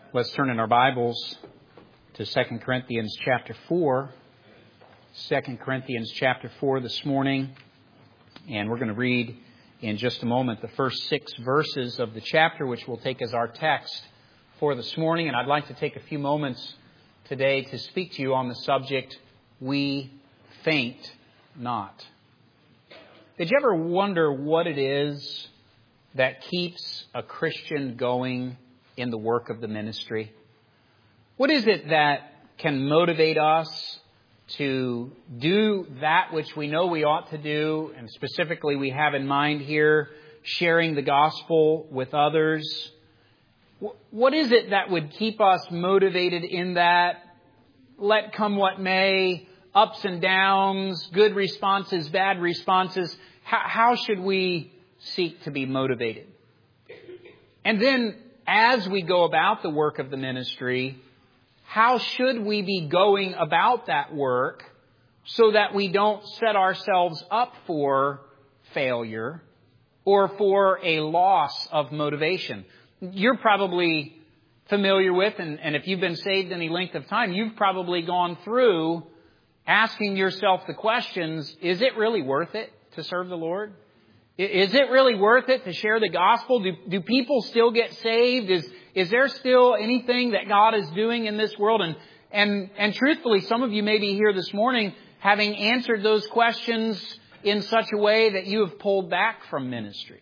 Let's turn in our Bibles to 2 Corinthians chapter 4. 2 Corinthians chapter 4 this morning. And we're going to read in just a moment the first 6 verses of the chapter, which we'll take as our text for this morning. And I'd like to take a few moments today to speak to you on the subject, We Faint Not. Did you ever wonder what it is that keeps a Christian going in the work of the ministry? What is it that can motivate us to do that which we know we ought to do? And specifically we have in mind here sharing the gospel with others. What is it that would keep us motivated in that? Let come what may, ups and downs, good responses, bad responses. How should we seek to be motivated? And then as we go about the work of the ministry, how should we be going about that work so that we don't set ourselves up for failure or for a loss of motivation? You're probably familiar with, and if you've been saved any length of time, you've probably gone through asking yourself the questions, is it really worth it to serve the Lord? Is it really worth it to share the gospel? Do people still get saved? Is there still anything that God is doing in this world? And truthfully, some of you may be here this morning having answered those questions in such a way that you have pulled back from ministry.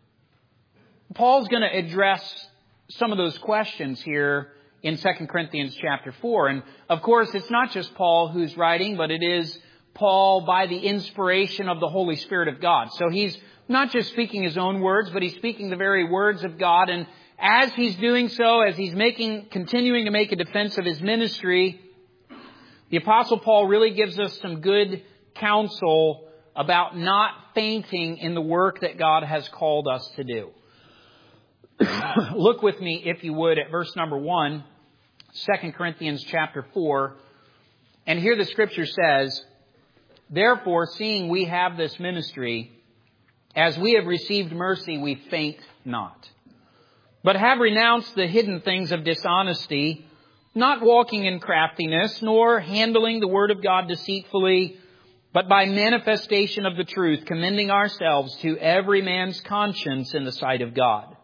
Paul's going to address some of those questions here in 2 Corinthians chapter 4. And of course, it's not just Paul who's writing, but it is Paul by the inspiration of the Holy Spirit of God. So he's not just speaking his own words, but he's speaking the very words of God. And as he's doing so, as he's continuing to make a defense of his ministry, the Apostle Paul really gives us some good counsel about not fainting in the work that God has called us to do. Look with me, if you would, at verse number 1, 2 Corinthians chapter 4. And here the Scripture says, "Therefore, seeing we have this ministry, as we have received mercy, we faint not, but have renounced the hidden things of dishonesty, not walking in craftiness, nor handling the word of God deceitfully, but by manifestation of the truth, commending ourselves to every man's conscience in the sight of God.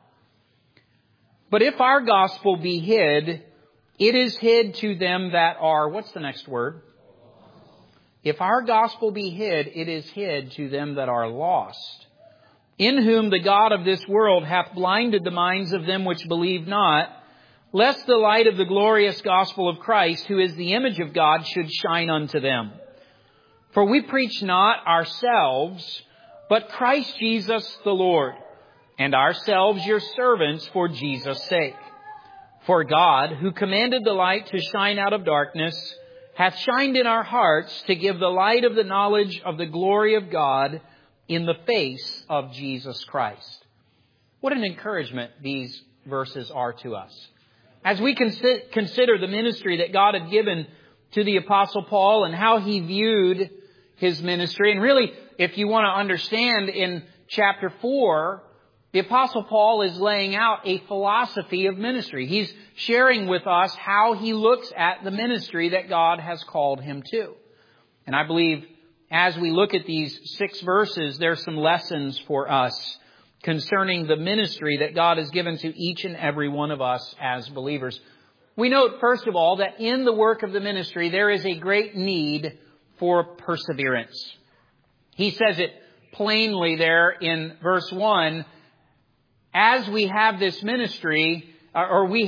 But if our gospel be hid, it is hid to them that are," what's the next word? "If our gospel be hid, it is hid to them that are lost, in whom the God of this world hath blinded the minds of them which believe not, lest the light of the glorious gospel of Christ, who is the image of God, should shine unto them. For we preach not ourselves, but Christ Jesus the Lord, and ourselves your servants for Jesus' sake. For God, who commanded the light to shine out of darkness, hath shined in our hearts to give the light of the knowledge of the glory of God in the face of Jesus Christ." What an encouragement these verses are to us. As we consider the ministry that God had given to the Apostle Paul and how he viewed his ministry. And really, if you want to understand, in chapter 4, the Apostle Paul is laying out a philosophy of ministry. He's sharing with us how he looks at the ministry that God has called him to. And I believe as we look at these 6 verses, there are some lessons for us concerning the ministry that God has given to each and every one of us as believers. We note, first of all, that in the work of the ministry, there is a great need for perseverance. He says it plainly there in verse 1, as we have this ministry, as we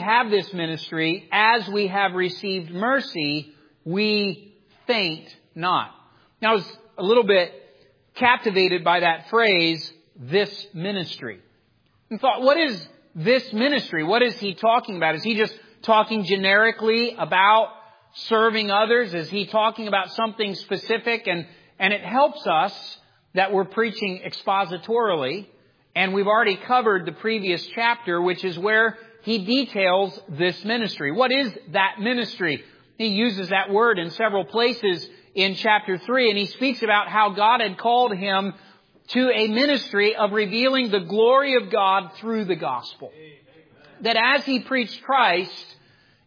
have received mercy, we faint not. Now, I was a little bit captivated by that phrase, this ministry. And thought, what is this ministry? What is he talking about? Is he just talking generically about serving others? Is he talking about something specific? And it helps us that we're preaching expositorily. And we've already covered the previous chapter, which is where he details this ministry. What is that ministry? He uses that word in several places in chapter 3, and he speaks about how God had called him to a ministry of revealing the glory of God through the gospel. That as he preached Christ,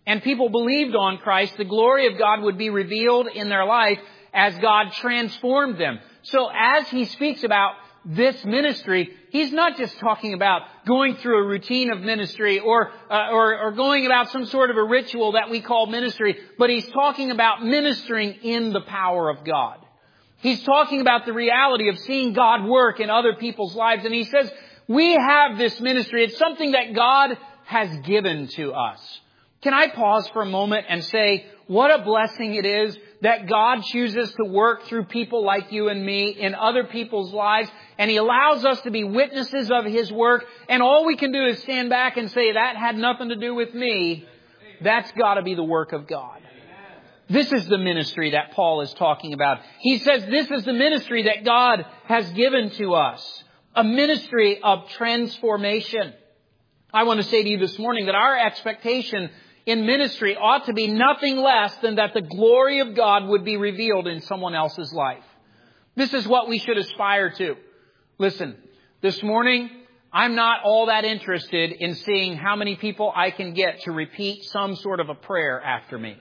and people believed on Christ, the glory of God would be revealed in their life as God transformed them. So as he speaks about this ministry, he's not just talking about going through a routine of ministry or going about some sort of a ritual that we call ministry, but he's talking about ministering in the power of God. He's talking about the reality of seeing God work in other people's lives. And he says, we have this ministry. It's something that God has given to us. Can I pause for a moment and say, what a blessing it is that God chooses to work through people like you and me in other people's lives, and He allows us to be witnesses of His work, and all we can do is stand back and say, that had nothing to do with me. That's got to be the work of God. This is the ministry that Paul is talking about. He says this is the ministry that God has given to us, a ministry of transformation. I want to say to you this morning that our expectation in ministry ought to be nothing less than that the glory of God would be revealed in someone else's life. This is what we should aspire to. Listen, this morning, I'm not all that interested in seeing how many people I can get to repeat some sort of a prayer after me.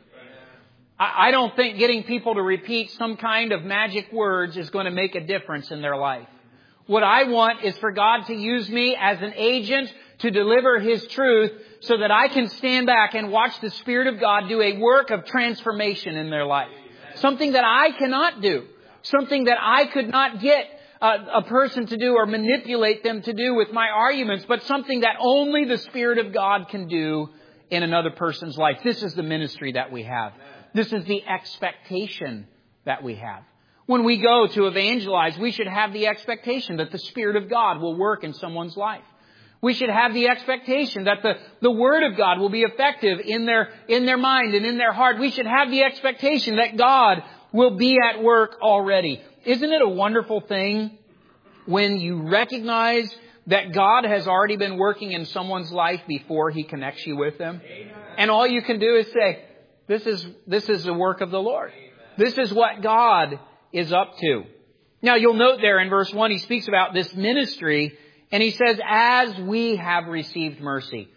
I don't think getting people to repeat some kind of magic words is going to make a difference in their life. What I want is for God to use me as an agent to deliver His truth so that I can stand back and watch the Spirit of God do a work of transformation in their life. Something that I cannot do. Something that I could not get a person to do or manipulate them to do with my arguments, but something that only the Spirit of God can do in another person's life. This is the ministry that we have. This is the expectation that we have. When we go to evangelize, we should have the expectation that the Spirit of God will work in someone's life. We should have the expectation that the Word of God will be effective in their mind and in their heart. We should have the expectation that God will be at work already. Isn't it a wonderful thing when you recognize that God has already been working in someone's life before He connects you with them? Amen. And all you can do is say, this is the work of the Lord. Amen. This is what God is up to. Now you'll note there in verse 1, he speaks about this ministry. And he says, as we have received mercy.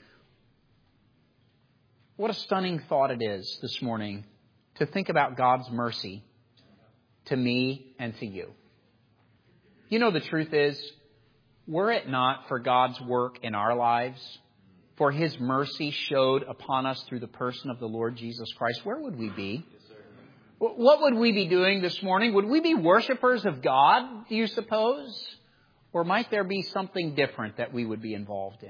What a stunning thought it is this morning to think about God's mercy to me and to you. You know, the truth is, were it not for God's work in our lives, for His mercy showed upon us through the person of the Lord Jesus Christ, where would we be? What would we be doing this morning? Would we be worshipers of God, do you suppose? Or might there be something different that we would be involved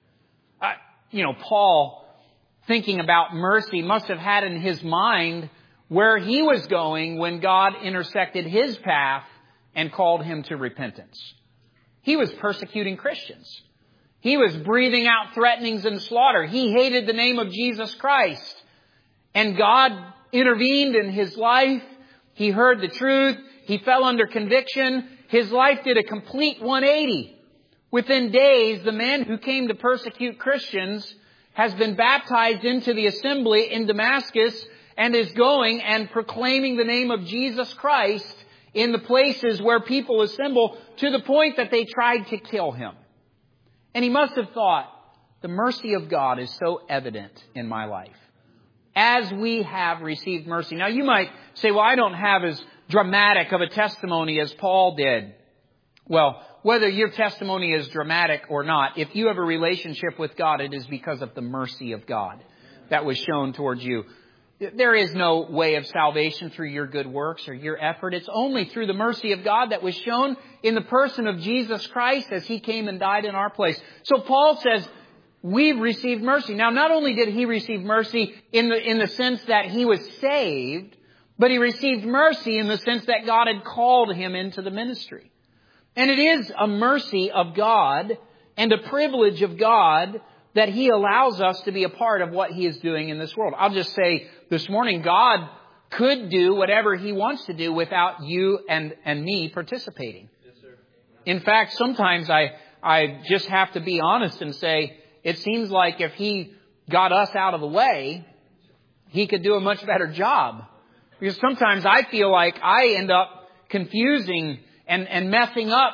in? Paul, thinking about mercy, must have had in his mind where he was going when God intersected his path and called him to repentance. He was persecuting Christians. He was breathing out threatenings and slaughter. He hated the name of Jesus Christ. And God intervened in his life. He heard the truth. He fell under conviction. His life did a complete 180. Within days, the man who came to persecute Christians has been baptized into the assembly in Damascus and is going and proclaiming the name of Jesus Christ in the places where people assemble, to the point that they tried to kill him. And he must have thought, the mercy of God is so evident in my life. As we have received mercy. Now you might say, well, I don't have as dramatic of a testimony as Paul did. Well, whether your testimony is dramatic or not, if you have a relationship with God, it is because of the mercy of God that was shown towards you. There is no way of salvation through your good works or your effort. It's only through the mercy of God that was shown in the person of Jesus Christ as He came and died in our place. So Paul says, we've received mercy. Now, not only did he receive mercy in the sense that he was saved, but he received mercy in the sense that God had called him into the ministry. And it is a mercy of God and a privilege of God that He allows us to be a part of what He is doing in this world. I'll just say this morning, God could do whatever He wants to do without you and me participating. Yes, sir. In fact, sometimes I just have to be honest and say, it seems like if He got us out of the way, He could do a much better job. Because sometimes I feel like I end up confusing and messing up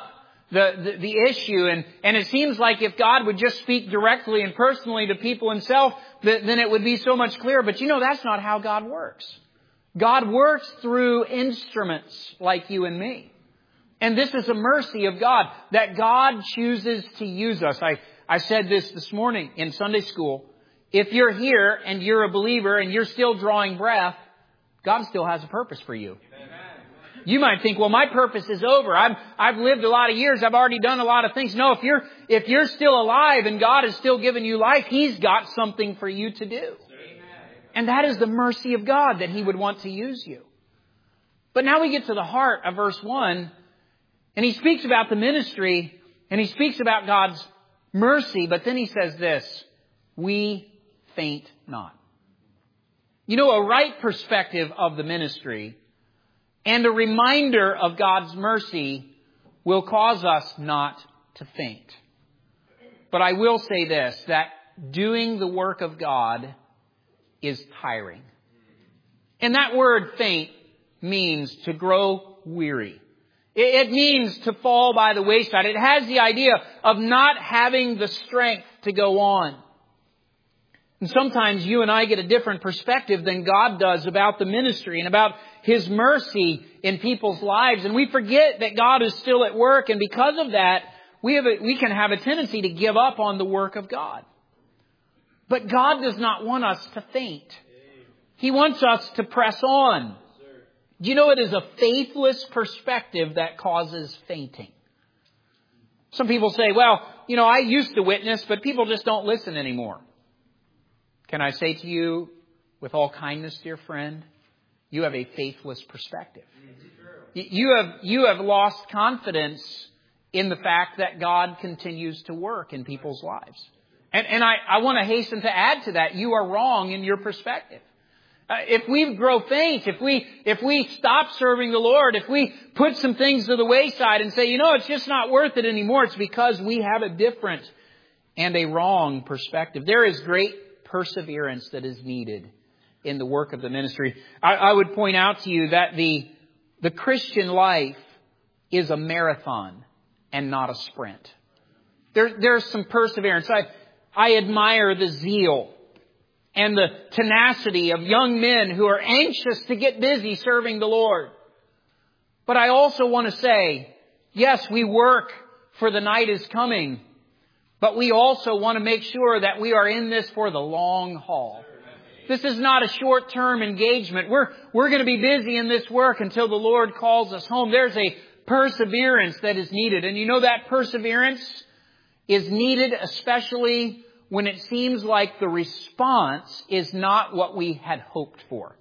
the issue. And it seems like if God would just speak directly and personally to people himself, then it would be so much clearer. But that's not how God works. God works through instruments like you and me. And this is a mercy of God, that God chooses to use us. I said this morning in Sunday school. If you're here and you're a believer and you're still drawing breath, God still has a purpose for you. You might think, well, my purpose is over. I've lived a lot of years. I've already done a lot of things. No, if you're still alive and God has still given you life, He's got something for you to do. And that is the mercy of God, that He would want to use you. But now we get to the heart of verse 1, and he speaks about the ministry, and he speaks about God's mercy, but then he says this, we faint not. A right perspective of the ministry and a reminder of God's mercy will cause us not to faint. But I will say this, that doing the work of God is tiring. And that word faint means to grow weary. It means to fall by the wayside. It has the idea of not having the strength to go on. And sometimes you and I get a different perspective than God does about the ministry and about His mercy in people's lives. And we forget that God is still at work. And because of that, we can have a tendency to give up on the work of God. But God does not want us to faint. He wants us to press on. Do you know it is a faithless perspective that causes fainting? Some people say, well, I used to witness, but people just don't listen anymore. Can I say to you, with all kindness, dear friend, you have a faithless perspective. You have lost confidence in the fact that God continues to work in people's lives. And I want to hasten to add to that, you are wrong in your perspective. If we grow faint, if we stop serving the Lord, if we put some things to the wayside and say, it's just not worth it anymore, it's because we have a different and a wrong perspective. There is great perseverance that is needed in the work of the ministry. I would point out to you that the Christian life is a marathon and not a sprint. There's some perseverance. I admire the zeal and the tenacity of young men who are anxious to get busy serving the Lord. But I also want to say, yes, we work for the night is coming, but we also want to make sure that we are in this for the long haul. This is not a short-term engagement. We're going to be busy in this work until the Lord calls us home. There's a perseverance that is needed. And that perseverance is needed especially when it seems like the response is not what we had hoped for.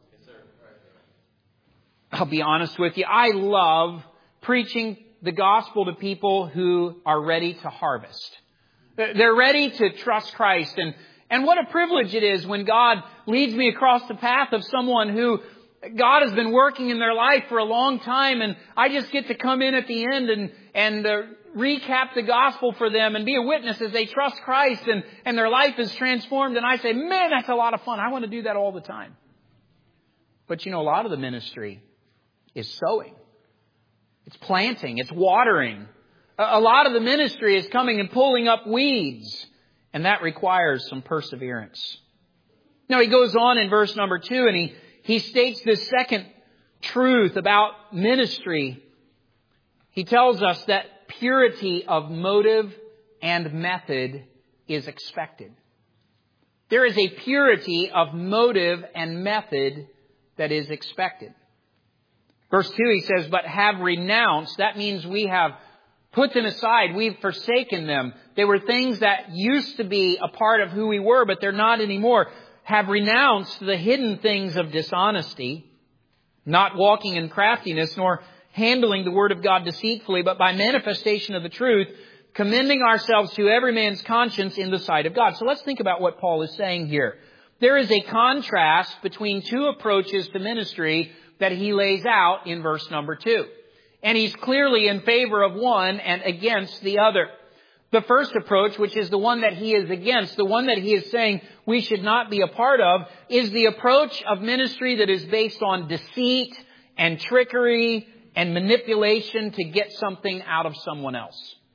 I'll be honest with you. I love preaching the gospel to people who are ready to harvest. They're ready to trust Christ. And what a privilege it is when God leads me across the path of someone who God has been working in their life for a long time, and I just get to come in at the end and recap the gospel for them and be a witness as they trust Christ and their life is transformed. And I say, man, that's a lot of fun. I want to do that all the time. But a lot of the ministry is sowing. It's planting. It's watering. A lot of the ministry is coming and pulling up weeds. And that requires some perseverance. Now he goes on in verse number 2 and he states this second truth about ministry. He tells us that purity of motive and method is expected. There is a purity of motive and method that is expected. Verse 2 he says, but have renounced. That means we have put them aside. We've forsaken them. They were things that used to be a part of who we were, but they're not anymore. Have renounced the hidden things of dishonesty, not walking in craftiness, nor handling the word of God deceitfully, but by manifestation of the truth, commending ourselves to every man's conscience in the sight of God. So let's think about what Paul is saying here. There is a contrast between two approaches to ministry that he lays out in verse number 2. And he's clearly in favor of one and against the other. The first approach, which is the one that he is against, the one that he is saying we should not be a part of, is the approach of ministry that is based on deceit and trickery and manipulation to get something out of someone else.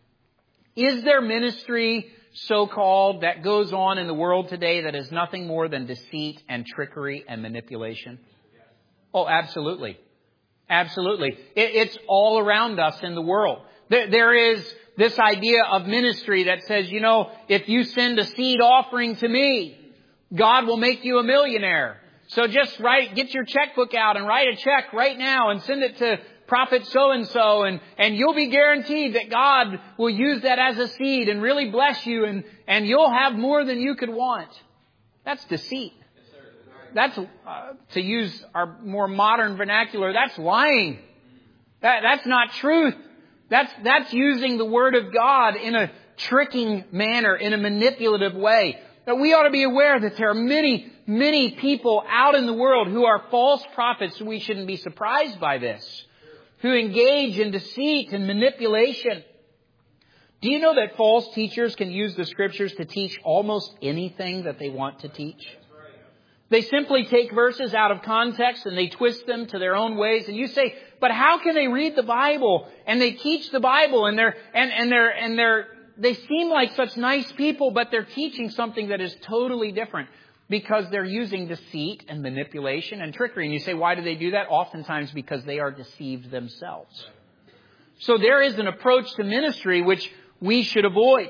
Is there ministry, so-called, that goes on in the world today that is nothing more than deceit and trickery and manipulation? Oh, absolutely. Absolutely. It's all around us in the world. There is this idea of ministry that says, if you send a seed offering to me, God will make you a millionaire. So just get your checkbook out and write a check right now and send it to Prophet so-and-so, and you'll be guaranteed that God will use that as a seed and really bless you, and you'll have more than you could want. That's deceit. That's, to use our more modern vernacular, that's lying. That's not truth. That's using the Word of God in a tricking manner, in a manipulative way. But we ought to be aware that there are many, many people out in the world who are false prophets. We shouldn't be surprised by this. Who engage in deceit and manipulation. Do you know that false teachers can use the Scriptures to teach almost anything that they want to teach? They simply take verses out of context and they twist them to their own ways. And you say, but how can they read the Bible and they teach the Bible and they seem like such nice people, but they're teaching something that is totally different because they're using deceit and manipulation and trickery. And you say, why do they do that? Oftentimes because they are deceived themselves. So there is an approach to ministry which we should avoid.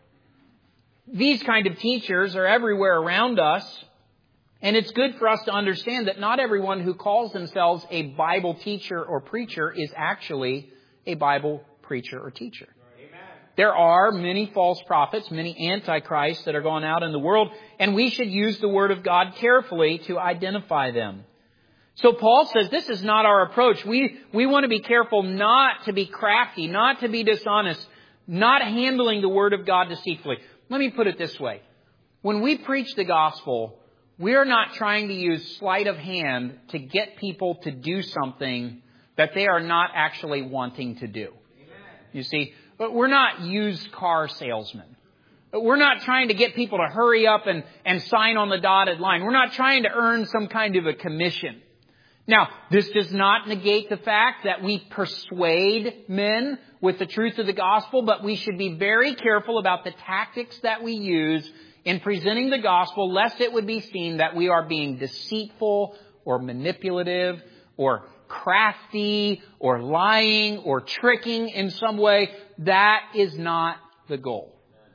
These kind of teachers are everywhere around us. And it's good for us to understand that not everyone who calls themselves a Bible teacher or preacher is actually a Bible preacher or teacher. Amen. There are many false prophets, many antichrists that are going out in the world, and we should use the Word of God carefully to identify them. So Paul says this is not our approach. We want to be careful not to be crafty, not to be dishonest, not handling the Word of God deceitfully. Let me put it this way. When we preach the gospel, we're not trying to use sleight of hand to get people to do something that they are not actually wanting to do. You see, but we're not used car salesmen. We're not trying to get people to hurry up and sign on the dotted line. We're not trying to earn some kind of a commission. Now, this does not negate the fact that we persuade men with the truth of the gospel, but we should be very careful about the tactics that we use in presenting the gospel, lest it would be seen that we are being deceitful or manipulative or crafty or lying or tricking in some way. That is not the goal.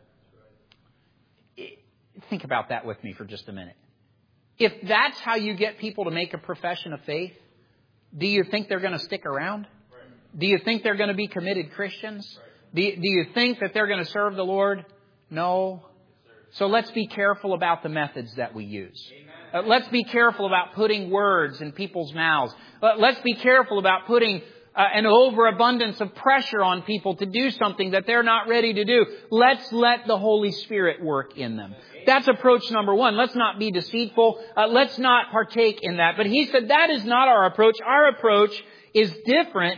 Think about that with me for just a minute. If that's how you get people to make a profession of faith, do you think they're going to stick around? Do you think they're going to be committed Christians? Do you think that they're going to serve the Lord? No. So let's be careful about the methods that we use. Let's be careful about putting words in people's mouths. Let's be careful about putting an overabundance of pressure on people to do something that they're not ready to do. Let's let the Holy Spirit work in them. That's approach number one. Let's not be deceitful. Let's not partake in that. But he said that is not our approach. Our approach is different.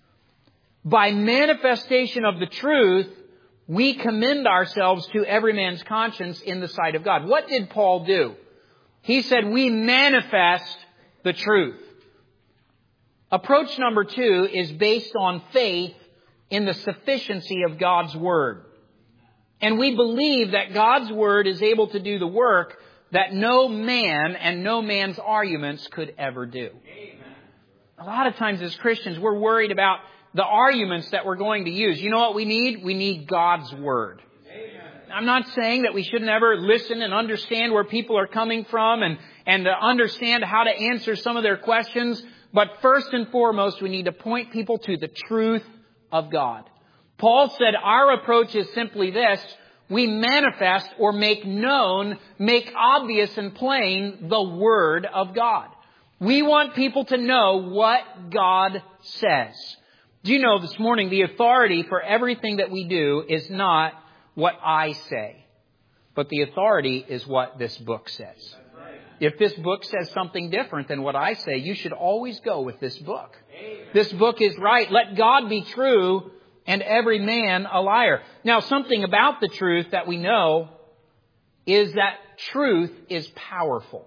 By manifestation of the truth, we commend ourselves to every man's conscience in the sight of God. What did Paul do? He said we manifest the truth. Approach number two is based on faith in the sufficiency of God's Word. And we believe that God's Word is able to do the work that no man and no man's arguments could ever do. Amen. A lot of times as Christians, we're worried about the arguments that we're going to use. You know what we need? We need God's Word. Amen. I'm not saying that we should never listen and understand where people are coming from and understand how to answer some of their questions. But first and foremost, we need to point people to the truth of God. Paul said our approach is simply this. We manifest or make known, make obvious and plain the Word of God. We want people to know what God says. Do you know this morning the authority for everything that we do is not what I say, but the authority is what this book says. If this book says something different than what I say, you should always go with this book. This book is right. Let God be true and every man a liar. Now, something about the truth that we know is that truth is powerful.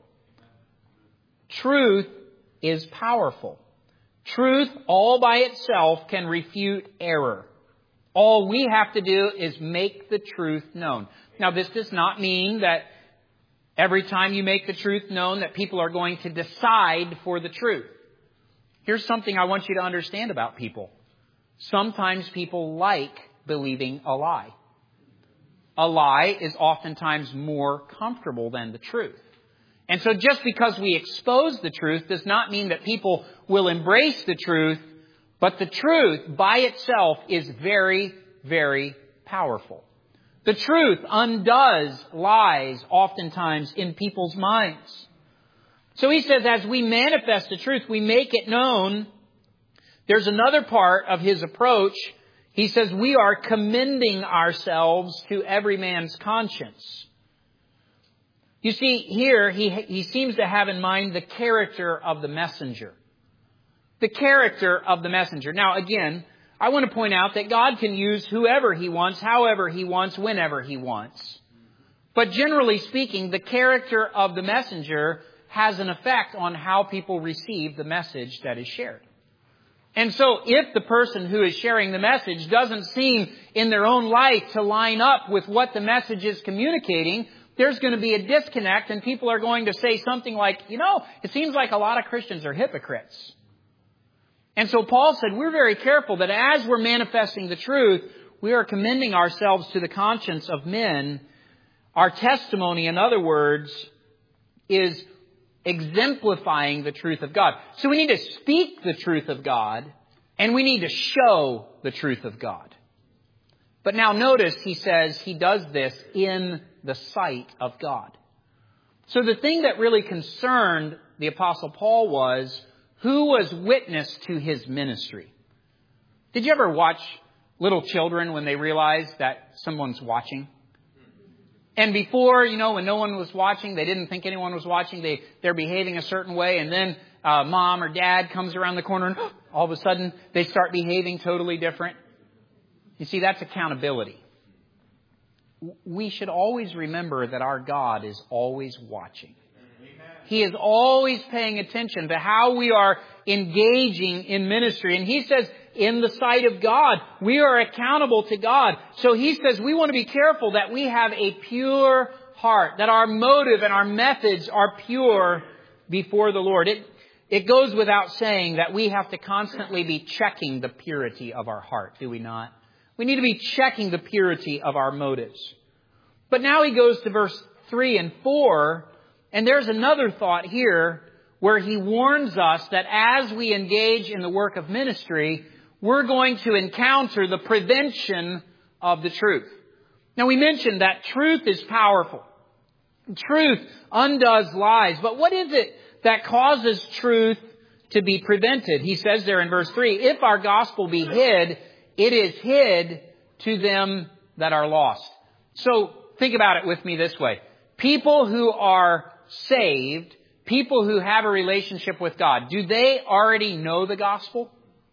Truth is powerful. Truth all by itself can refute error. All we have to do is make the truth known. Now, this does not mean that every time you make the truth known that people are going to decide for the truth. Here's something I want you to understand about people. Sometimes people like believing a lie. A lie is oftentimes more comfortable than the truth. And so just because we expose the truth does not mean that people will embrace the truth, but the truth by itself is very, very powerful. The truth undoes lies oftentimes in people's minds. So he says, as we manifest the truth, we make it known. There's another part of his approach. He says, we are commending ourselves to every man's conscience. You see, here he seems to have in mind the character of the messenger. The character of the messenger. Now, again, I want to point out that God can use whoever He wants, however He wants, whenever He wants. But generally speaking, the character of the messenger has an effect on how people receive the message that is shared. And so if the person who is sharing the message doesn't seem in their own life to line up with what the message is communicating, there's going to be a disconnect, and people are going to say something like, it seems like a lot of Christians are hypocrites. And so Paul said, we're very careful that as we're manifesting the truth, we are commending ourselves to the conscience of men. Our testimony, in other words, is exemplifying the truth of God. So we need to speak the truth of God, and we need to show the truth of God. But now notice he says he does this in the sight of God. So the thing that really concerned the Apostle Paul was who was witness to his ministry. Did you ever watch little children when they realize that someone's watching? And before, when no one was watching, they didn't think anyone was watching, they're behaving a certain way, and then mom or dad comes around the corner and all of a sudden they start behaving totally different. You see, that's accountability. We should always remember that our God is always watching. He is always paying attention to how we are engaging in ministry. And he says, in the sight of God, we are accountable to God. So he says we want to be careful that we have a pure heart, that our motive and our methods are pure before the Lord. It goes without saying that we have to constantly be checking the purity of our heart, do we not? We need to be checking the purity of our motives. But now he goes to verse 3 and 4, and there's another thought here where he warns us that as we engage in the work of ministry, we're going to encounter the prevention of the truth. Now, we mentioned that truth is powerful. Truth undoes lies. But what is it that causes truth to be prevented? He says there in verse 3, if our gospel be hid, it is hid to them that are lost. So think about it with me this way. People who are saved, people who have a relationship with God, do they already know the gospel?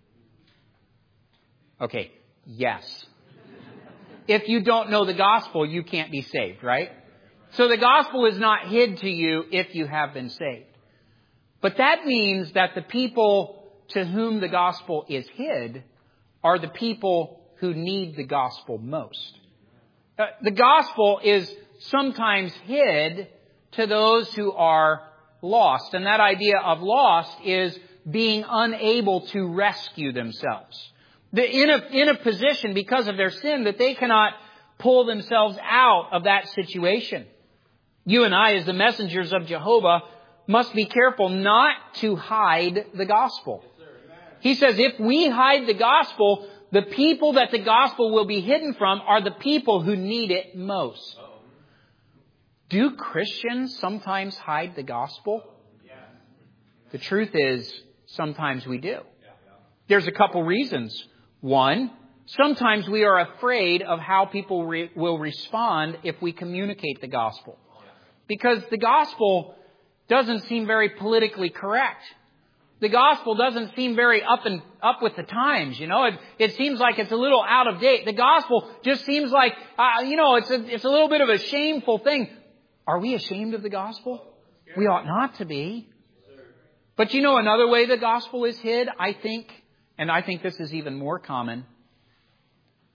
Okay, yes. If you don't know the gospel, you can't be saved, right? So the gospel is not hid to you if you have been saved. But that means that the people to whom the gospel is hid are the people who need the gospel most. The gospel is sometimes hid to those who are lost. And that idea of lost is being unable to rescue themselves. In a position because of their sin that they cannot pull themselves out of that situation. You and I, as the messengers of Jehovah, must be careful not to hide the gospel. He says if we hide the gospel, the people that the gospel will be hidden from are the people who need it most. Do Christians sometimes hide the gospel? The truth is, sometimes we do. There's a couple reasons. One, sometimes we are afraid of how people will respond if we communicate the gospel. Because the gospel doesn't seem very politically correct. The gospel doesn't seem very up with the times, It seems like it's a little out of date. The gospel just seems like, it's a little bit of a shameful thing. Are we ashamed of the gospel? We ought not to be. But another way the gospel is hid, I think this is even more common.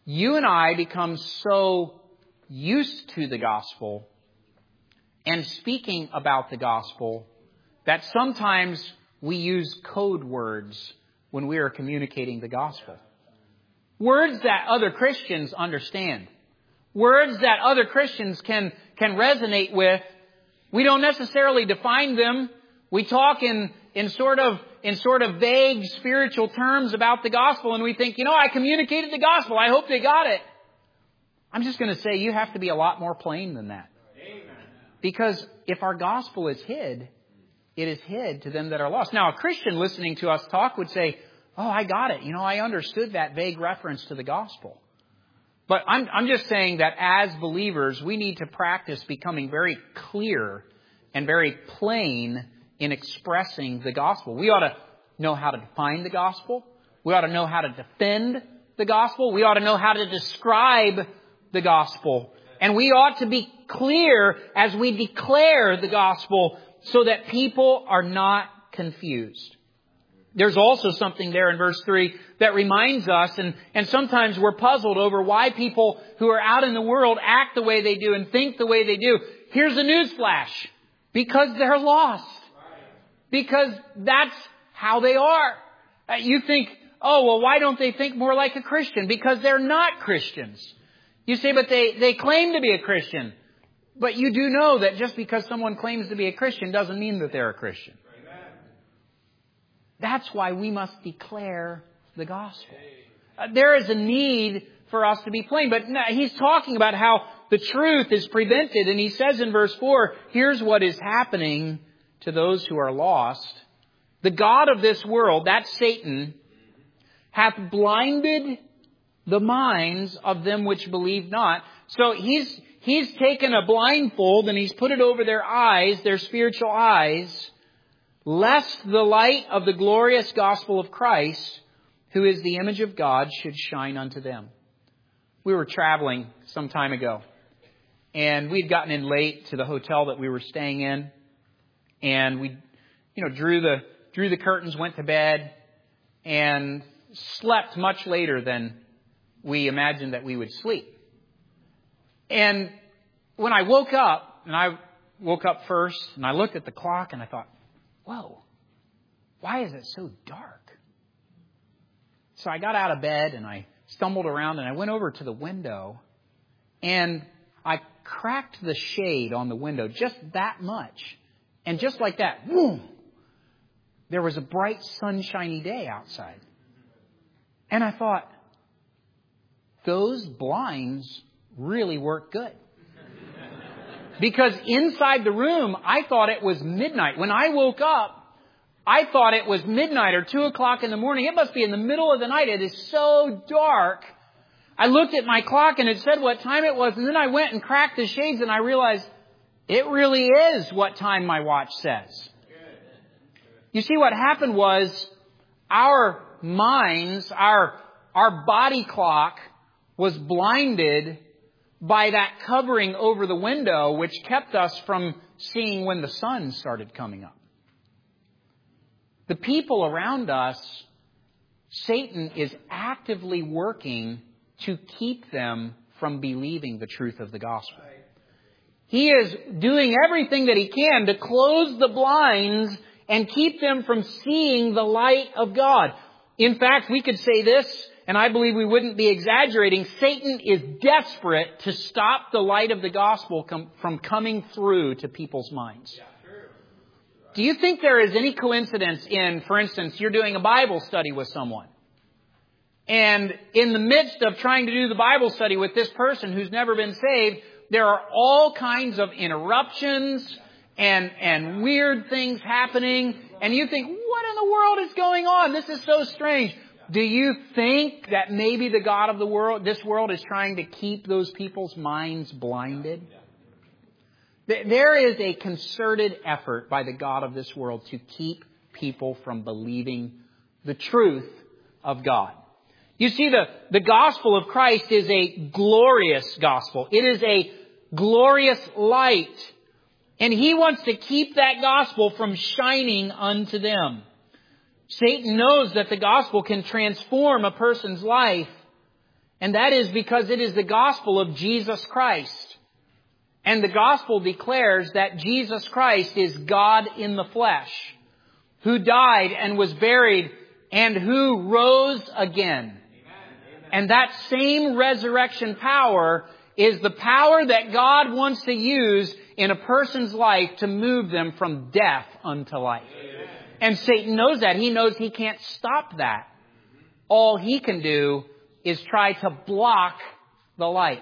you and I become so used to the gospel and speaking about the gospel that sometimes we use code words when we are communicating the gospel. Words that other Christians understand. Words that other Christians can resonate with. We don't necessarily define them. We talk in sort of vague spiritual terms about the gospel, and we think, I communicated the gospel. I hope they got it. I'm just going to say you have to be a lot more plain than that. Amen. Because if our gospel is hid, it is hid to them that are lost. Now, a Christian listening to us talk would say, oh, I got it. I understood that vague reference to the gospel. But I'm just saying that as believers, we need to practice becoming very clear and very plain in expressing the gospel. We ought to know how to define the gospel. We ought to know how to defend the gospel. We ought to know how to describe the gospel. And we ought to be clear as we declare the gospel so that people are not confused. There's also something there in verse 3 that reminds us, and sometimes we're puzzled over why people who are out in the world act the way they do and think the way they do. Here's a news flash. Because they're lost. Because that's how they are. You think, oh, well, why don't they think more like a Christian? Because they're not Christians. You say, but they claim to be a Christian. But you do know that just because someone claims to be a Christian doesn't mean that they're a Christian. That's why we must declare the gospel. There is a need for us to be plain. But he's talking about how the truth is prevented. And he says in verse 4, here's what is happening to those who are lost. The God of this world, that's Satan, hath blinded the minds of them which believe not. So he's taken a blindfold and he's put it over their eyes, their spiritual eyes, lest the light of the glorious gospel of Christ, who is the image of God, should shine unto them. We were traveling some time ago, and we'd gotten in late to the hotel that we were staying in, and we, drew the curtains, went to bed, and slept much later than we imagined that we would sleep. And when I woke up first, and I looked at the clock, and I thought, whoa, why is it so dark? So I got out of bed and I stumbled around and I went over to the window and I cracked the shade on the window just that much. And just like that, boom, there was a bright sunshiny day outside. And I thought, those blinds really work good. Because inside the room, I thought it was midnight. When I woke up, I thought it was midnight or 2 o'clock in the morning. It must be in the middle of the night. It is so dark. I looked at my clock and it said what time it was. And then I went and cracked the shades and I realized it really is what time my watch says. You see, what happened was our minds, our body clock was blinded by that covering over the window, which kept us from seeing when the sun started coming up. The people around us, Satan is actively working to keep them from believing the truth of the gospel. He is doing everything that he can to close the blinds and keep them from seeing the light of God. In fact, we could say this, and I believe we wouldn't be exaggerating. Satan is desperate to stop the light of the gospel from coming through to people's minds. Do you think there is any coincidence in, for instance, you're doing a Bible study with someone, and in the midst of trying to do the Bible study with this person who's never been saved, there are all kinds of interruptions and weird things happening, and you think, what in the world is going on? This is so strange. Do you think that maybe the God of the world, this world, is trying to keep those people's minds blinded? There is a concerted effort by the God of this world to keep people from believing the truth of God. You see, the gospel of Christ is a glorious gospel. It is a glorious light. And he wants to keep that gospel from shining unto them. Satan knows that the gospel can transform a person's life. And that is because it is the gospel of Jesus Christ. And the gospel declares that Jesus Christ is God in the flesh, who died and was buried and who rose again. And that same resurrection power is the power that God wants to use in a person's life to move them from death unto life. And Satan knows that. He knows he can't stop that. All he can do is try to block the light.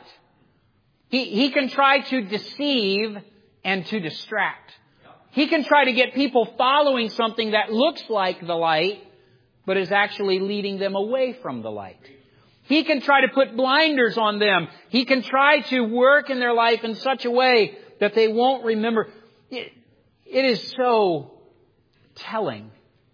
He can try to deceive and to distract. He can try to get people following something that looks like the light, but is actually leading them away from the light. He can try to put blinders on them. He can try to work in their life in such a way that they won't remember. It is so telling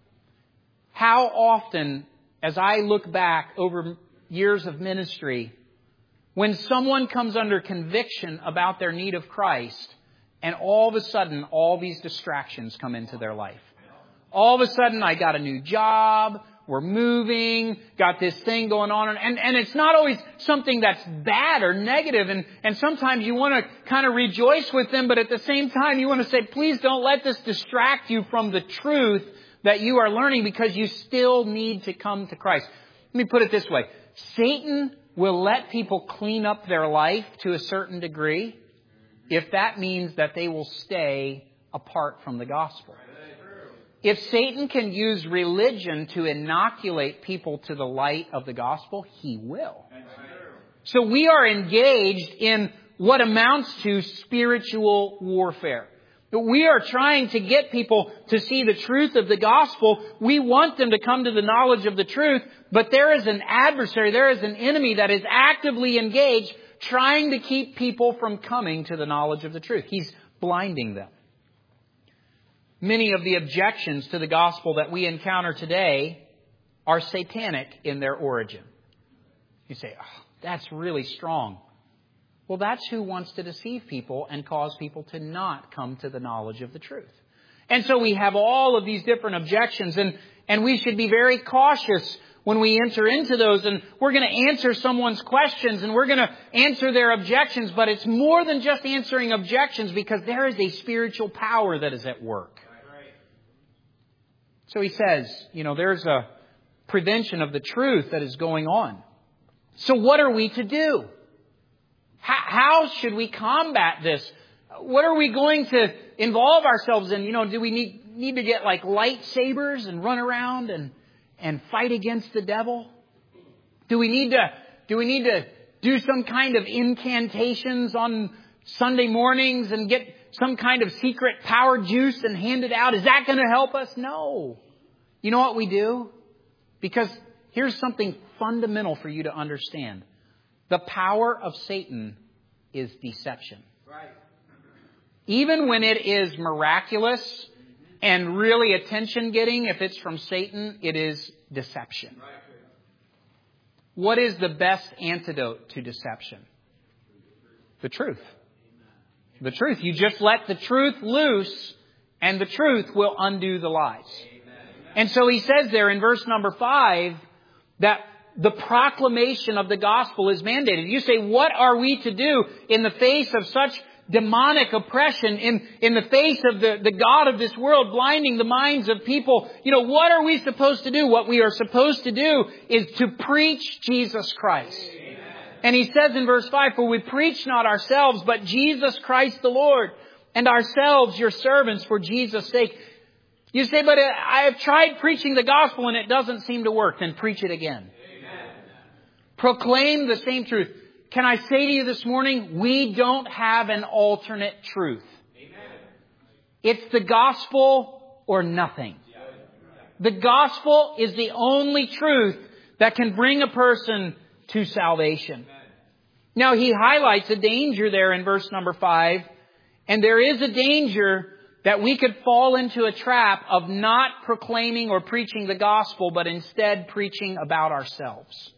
how often, as I look back over years of ministry, when someone comes under conviction about their need of Christ, and all of a sudden, all these distractions come into their life. All of a sudden, I got a new job, we're moving, got this thing going on. And it's not always something that's bad or negative. And sometimes you want to kind of rejoice with them, but at the same time, you want to say, please don't let this distract you from the truth that you are learning, because you still need to come to Christ. Let me put it this way. Satan will let people clean up their life to a certain degree if that means that they will stay apart from the gospel. If Satan can use religion to inoculate people to the light of the gospel, he will. So we are engaged in what amounts to spiritual warfare. We are trying to get people to see the truth of the gospel. We want them to come to the knowledge of the truth, but there is an adversary, there is an enemy that is actively engaged trying to keep people from coming to the knowledge of the truth. He's blinding them. Many of the objections to the gospel that we encounter today are satanic in their origin. You say, oh, that's really strong. Well, that's who wants to deceive people and cause people to not come to the knowledge of the truth. And so we have all of these different objections, and we should be very cautious when we enter into those. And we're going to answer someone's questions, and we're going to answer their objections. But it's more than just answering objections, because there is a spiritual power that is at work. So he says, there's a prevention of the truth that is going on. So what are we to do? How should we combat this? What are we going to involve ourselves in? Do we need to get like lightsabers and run around and fight against the devil? Do we need to do some kind of incantations on Sunday mornings and get some kind of secret power juice and hand it out? Is that going to help us? No. You know what we do? Because here's something fundamental for you to understand. The power of Satan is deception. Right. Even when it is miraculous and really attention-getting, if it's from Satan, it is deception. Right. What is the best antidote to deception? The truth. The truth. You just let the truth loose, and the truth will undo the lies. And so he says there in verse number 5 that the proclamation of the gospel is mandated. You say, what are we to do in the face of such demonic oppression, in the face of the God of this world blinding the minds of people? What are we supposed to do? What we are supposed to do is to preach Jesus Christ. Amen. And he says in verse 5, for we preach not ourselves, but Jesus Christ the Lord, and ourselves your servants for Jesus' sake. You say, but I have tried preaching the gospel and it doesn't seem to work. Then preach it again. Amen. Proclaim the same truth. Can I say to you this morning, we don't have an alternate truth. Amen. It's the gospel or nothing. The gospel is the only truth that can bring a person to salvation. Amen. Now he highlights a danger there in verse number 5. And there is a danger that we could fall into a trap of not proclaiming or preaching the gospel, but instead preaching about ourselves.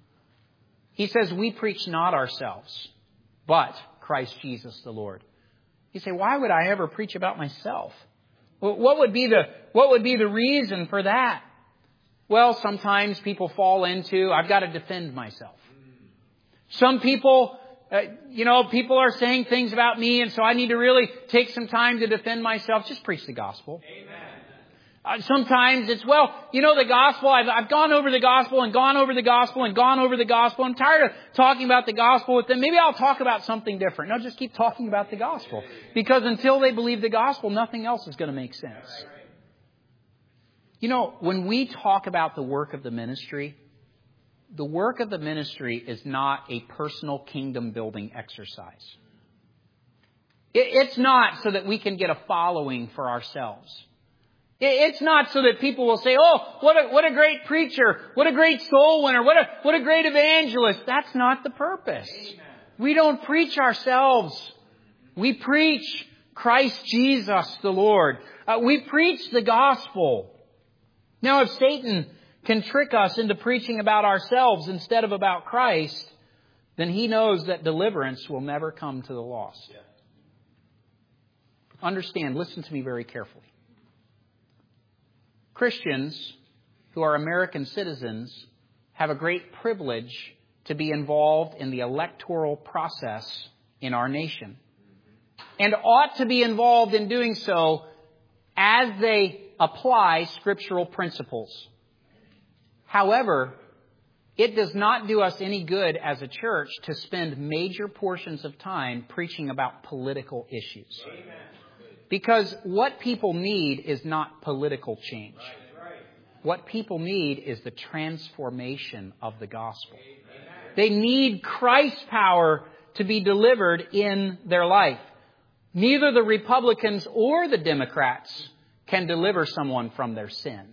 He says, we preach not ourselves, but Christ Jesus the Lord. You say, why would I ever preach about myself? What would be the reason for that? Well, sometimes people fall into, I've got to defend myself. Some people, people are saying things about me, and so I need to really take some time to defend myself. Just preach the gospel. Amen. Sometimes it's, the gospel, I've gone over the gospel and gone over the gospel and gone over the gospel. I'm tired of talking about the gospel with them. Maybe I'll talk about something different. No, just keep talking about the gospel. Because until they believe the gospel, nothing else is going to make sense. When we talk about the work of the ministry is not a personal kingdom building exercise. It's not so that we can get a following for ourselves. It's not so that people will say, oh, what a great preacher, what a great soul winner, what a great evangelist. That's not the purpose. Amen. We don't preach ourselves. We preach Christ Jesus the Lord. We preach the gospel. Now, if Satan can trick us into preaching about ourselves instead of about Christ, then he knows that deliverance will never come to the lost. Yeah. Understand, listen to me very carefully. Christians who are American citizens have a great privilege to be involved in the electoral process in our nation, and ought to be involved in doing so as they apply scriptural principles. However, it does not do us any good as a church to spend major portions of time preaching about political issues. Amen. Because what people need is not political change. What people need is the transformation of the gospel. They need Christ's power to be delivered in their life. Neither the Republicans or the Democrats can deliver someone from their sin.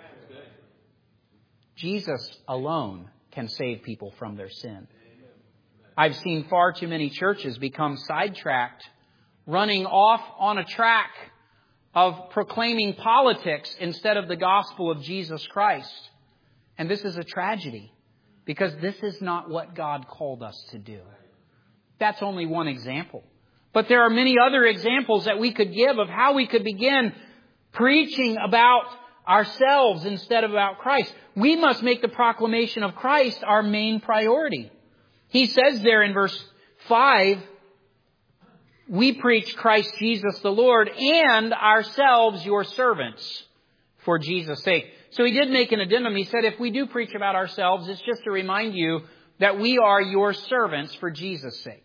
Jesus alone can save people from their sin. I've seen far too many churches become sidetracked, running off on a track of proclaiming politics instead of the gospel of Jesus Christ. And this is a tragedy, because this is not what God called us to do. That's only one example. But there are many other examples that we could give of how we could begin preaching about ourselves instead of about Christ. We must make the proclamation of Christ our main priority. He says there in verse 5, we preach Christ Jesus the Lord and ourselves your servants for Jesus' sake. So he did make an addendum. He said, if we do preach about ourselves, it's just to remind you that we are your servants for Jesus' sake.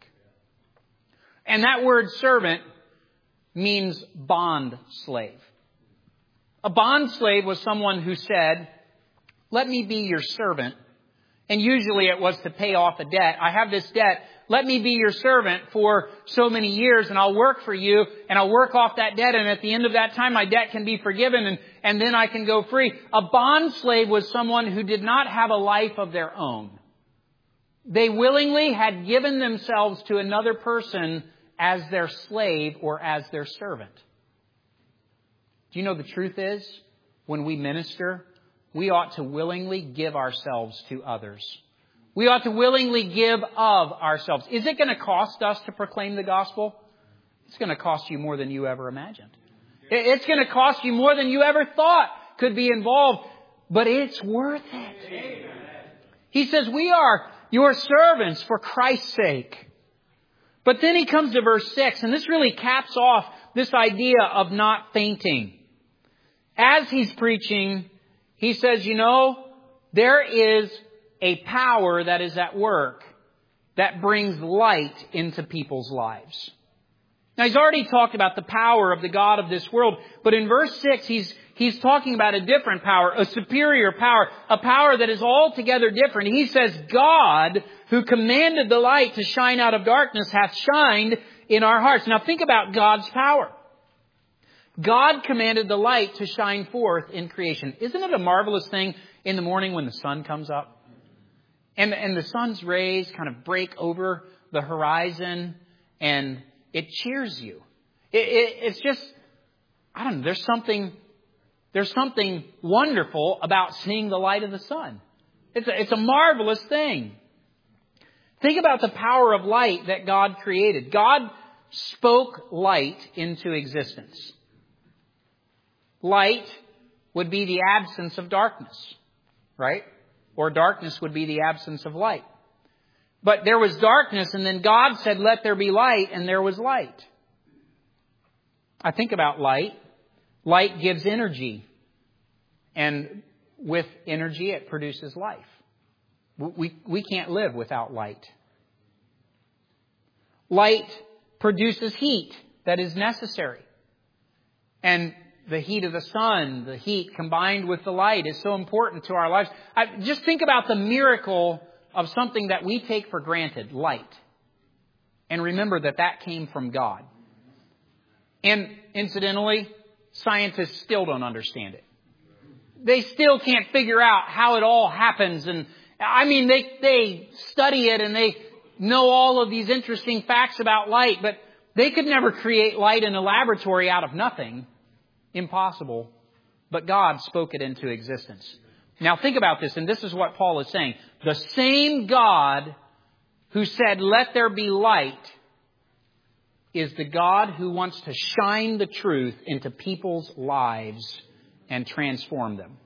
And that word servant means bond slave. A bond slave was someone who said, let me be your servant. And usually it was to pay off a debt. I have this debt. Let me be your servant for so many years, and I'll work for you, and I'll work off that debt, and at the end of that time, my debt can be forgiven, and then I can go free. A bond slave was someone who did not have a life of their own. They willingly had given themselves to another person as their slave or as their servant. Do you know the truth is, when we minister, we ought to willingly give ourselves to others. We ought to willingly give of ourselves. Is it going to cost us to proclaim the gospel? It's going to cost you more than you ever imagined. It's going to cost you more than you ever thought could be involved. But it's worth it. He says, we are your servants for Christ's sake. But then he comes to verse 6, and this really caps off this idea of not fainting. As he's preaching, he says, there is a power that is at work that brings light into people's lives. Now, he's already talked about the power of the God of this world, but in verse 6, he's talking about a different power, a superior power, a power that is altogether different. He says, God, who commanded the light to shine out of darkness, hath shined in our hearts. Now, think about God's power. God commanded the light to shine forth in creation. Isn't it a marvelous thing in the morning when the sun comes up? And the sun's rays kind of break over the horizon, and it cheers you. It's just, I don't know, there's something wonderful about seeing the light of the sun. It's a marvelous thing. Think about the power of light that God created. God spoke light into existence. Light would be the absence of darkness, right? Or darkness would be the absence of light. But there was darkness, and then God said, let there be light, and there was light. I think about light. Light gives energy. And with energy, it produces life. We can't live without light. Light produces heat that is necessary. And the heat of the sun, the heat combined with the light is so important to our lives. Just think about the miracle of something that we take for granted, light. And remember that that came from God. And incidentally, scientists still don't understand it. They still can't figure out how it all happens. And I mean, they study it and they know all of these interesting facts about light, but they could never create light in a laboratory out of nothing. Impossible. But God spoke it into existence. Now think about this, and this is what Paul is saying. The same God who said, let there be light, is the God who wants to shine the truth into people's lives and transform them.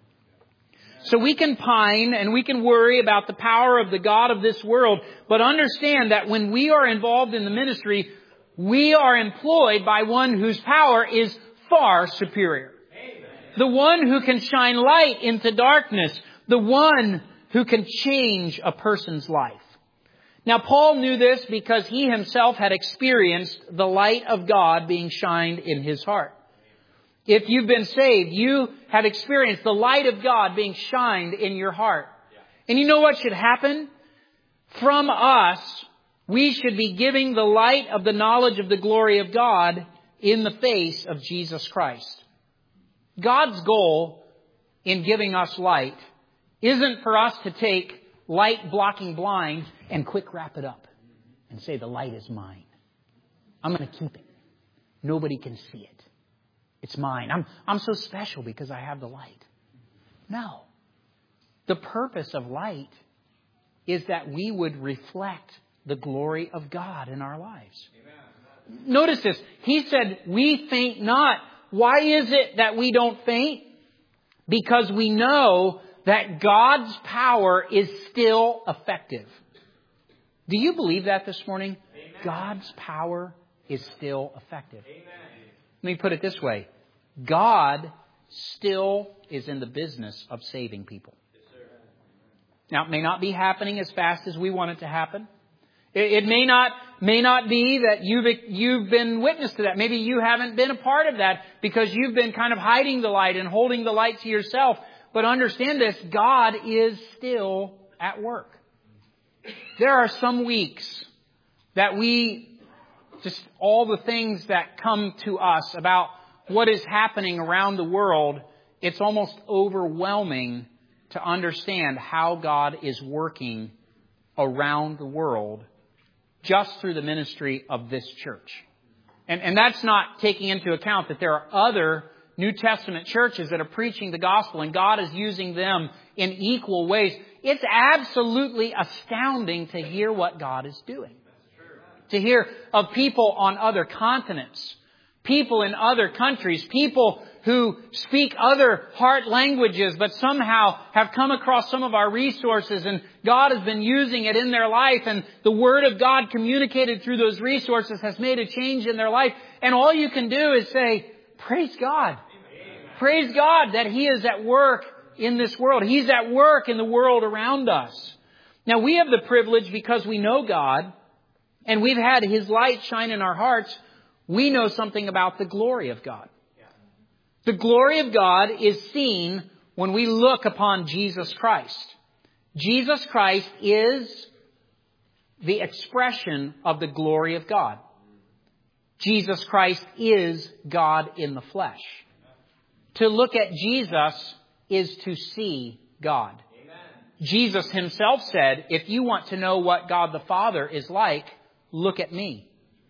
So we can pine and we can worry about the power of the God of this world, but understand that when we are involved in the ministry, we are employed by one whose power is far superior. Amen. The one who can shine light into darkness. The one who can change a person's life. Now, Paul knew this because he himself had experienced the light of God being shined in his heart. If you've been saved, you have experienced the light of God being shined in your heart. And you know what should happen? From us, we should be giving the light of the knowledge of the glory of God in the face of Jesus Christ. God's goal in giving us light isn't for us to take light blocking blinds and quick wrap it up and say the light is mine. I'm going to keep it. Nobody can see it. It's mine. I'm so special because I have the light. No. The purpose of light is that we would reflect the glory of God in our lives. Amen. Notice this. He said, we faint not. Why is it that we don't faint? Because we know that God's power is still effective. Do you believe that this morning? Amen. God's power is still effective. Amen. Let me put it this way. God still is in the business of saving people. Yes, sir. Now, it may not be happening as fast as we want it to happen. It may not be that you've been witness to that. Maybe you haven't been a part of that because you've been kind of hiding the light and holding the light to yourself. But understand this, God is still at work. There are some weeks that just all the things that come to us about what is happening around the world, it's almost overwhelming to understand how God is working around the world just through the ministry of this church. And that's not taking into account that there are other New Testament churches that are preaching the gospel and God is using them in equal ways. It's absolutely astounding to hear what God is doing. To hear of people on other continents, people in other countries, people who speak other heart languages but somehow have come across some of our resources and God has been using it in their life and the Word of God communicated through those resources has made a change in their life. And all you can do is say, praise God. Amen. Praise God that He is at work in this world. He's at work in the world around us. Now we have the privilege because we know God and we've had His light shine in our hearts. We know something about the glory of God. The glory of God is seen when we look upon Jesus Christ. Jesus Christ is the expression of the glory of God. Jesus Christ is God in the flesh. To look at Jesus is to see God. Amen. Jesus Himself said, if you want to know what God the Father is like, look at me.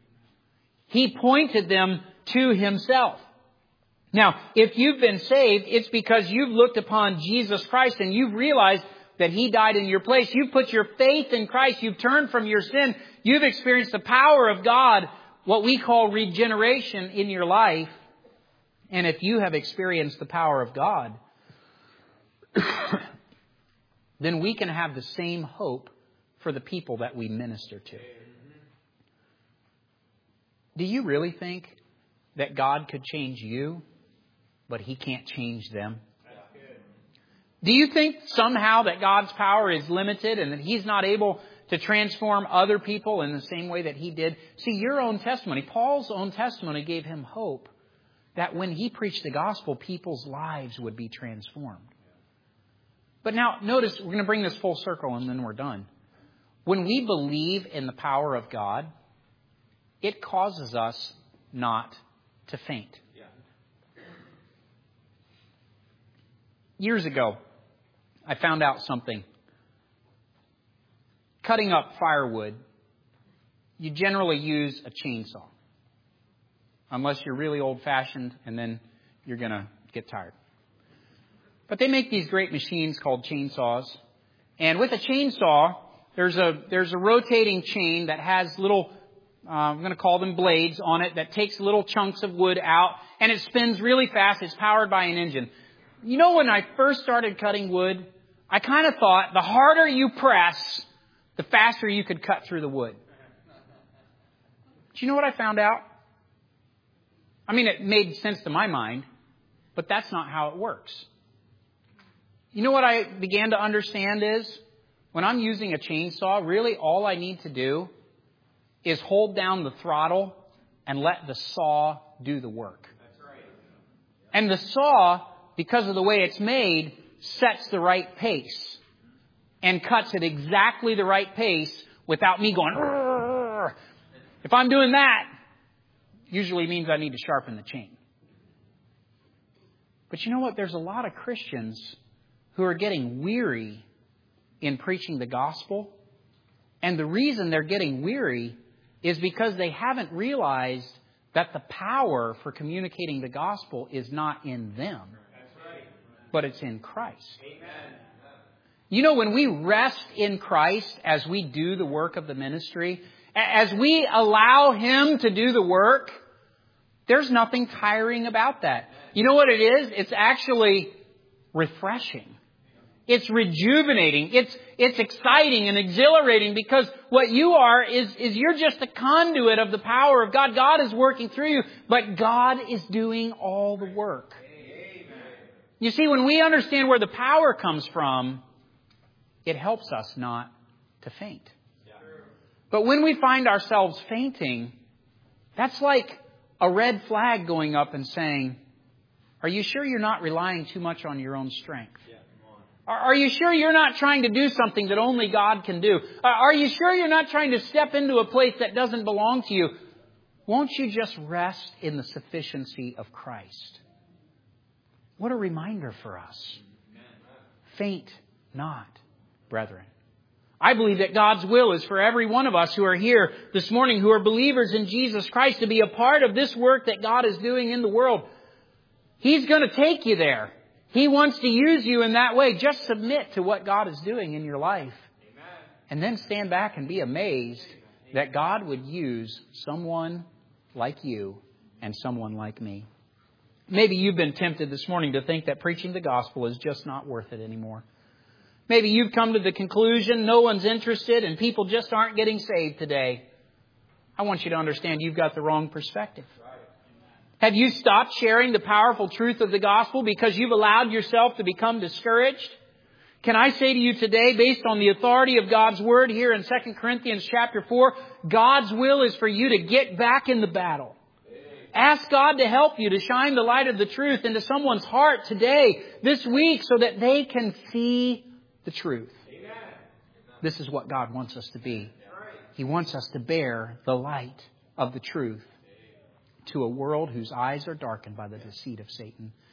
He pointed them to Himself. Now, if you've been saved, it's because you've looked upon Jesus Christ and you've realized that He died in your place. You've put your faith in Christ. You've turned from your sin. You've experienced the power of God, what we call regeneration in your life. And if you have experienced the power of God, then we can have the same hope for the people that we minister to. Do you really think that God could change you, but He can't change them? Do you think somehow that God's power is limited and that He's not able to transform other people in the same way that He did? See, your own testimony, Paul's own testimony gave him hope that when he preached the gospel, people's lives would be transformed. But now, notice, we're going to bring this full circle and then we're done. When we believe in the power of God, it causes us not to faint. Years ago, I found out something. Cutting up firewood, you generally use a chainsaw. Unless you're really old-fashioned, and then you're going to get tired. But they make these great machines called chainsaws. And with a chainsaw, there's a rotating chain that has little, I'm going to call them blades on it, that takes little chunks of wood out. And it spins really fast. It's powered by an engine. You know, when I first started cutting wood, I kind of thought the harder you press, the faster you could cut through the wood. Do you know what I found out? I mean, it made sense to my mind, but that's not how it works. You know what I began to understand is, when I'm using a chainsaw, really all I need to do is hold down the throttle and let the saw do the work. That's right. And the saw, because of the way it's made, sets the right pace and cuts at exactly the right pace without me going, "Rrr." If I'm doing that, usually means I need to sharpen the chain. But you know what? There's a lot of Christians who are getting weary in preaching the gospel. And the reason they're getting weary is because they haven't realized that the power for communicating the gospel is not in them, but it's in Christ. Amen. You know, when we rest in Christ as we do the work of the ministry, as we allow Him to do the work, there's nothing tiring about that. You know what it is? It's actually refreshing. It's rejuvenating. It's exciting and exhilarating, because what you are is you're just a conduit of the power of God. God is working through you, but God is doing all the work. You see, when we understand where the power comes from, it helps us not to faint. But when we find ourselves fainting, that's like a red flag going up and saying, are you sure you're not relying too much on your own strength? Are you sure you're not trying to do something that only God can do? Are you sure you're not trying to step into a place that doesn't belong to you? Won't you just rest in the sufficiency of Christ? What a reminder for us. Faint not, brethren. I believe that God's will is for every one of us who are here this morning, who are believers in Jesus Christ, to be a part of this work that God is doing in the world. He's going to take you there. He wants to use you in that way. Just submit to what God is doing in your life. Amen. And then stand back and be amazed that God would use someone like you and someone like me. Maybe you've been tempted this morning to think that preaching the gospel is just not worth it anymore. Maybe you've come to the conclusion no one's interested and people just aren't getting saved today. I want you to understand you've got the wrong perspective. Have you stopped sharing the powerful truth of the gospel because you've allowed yourself to become discouraged? Can I say to you today, based on the authority of God's word here in 2 Corinthians chapter 4, God's will is for you to get back in the battle. Ask God to help you to shine the light of the truth into someone's heart today, this week, so that they can see the truth. This is what God wants us to be. He wants us to bear the light of the truth to a world whose eyes are darkened by the deceit of Satan.